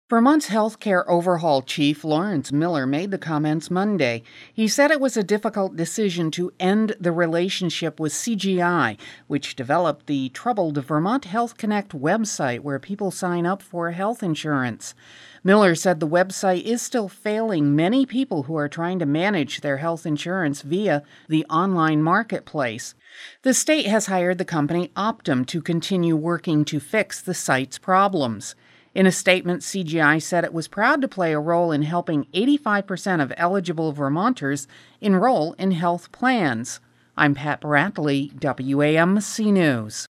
Vermont's healthcare overhaul chief, Lawrence Miller, made the comments Monday. He said it was a difficult decision to end the relationship with CGI, which developed the troubled Vermont Health Connect website where people sign up for health insurance. Miller said the website is still failing many people who are trying to manage their health insurance via the online marketplace. The state has hired the company Optum to continue working to fix the site's problems. In a statement, CGI said it was proud to play a role in helping 85% of eligible Vermonters enroll in health plans. I'm Pat Bradley, WAMC News.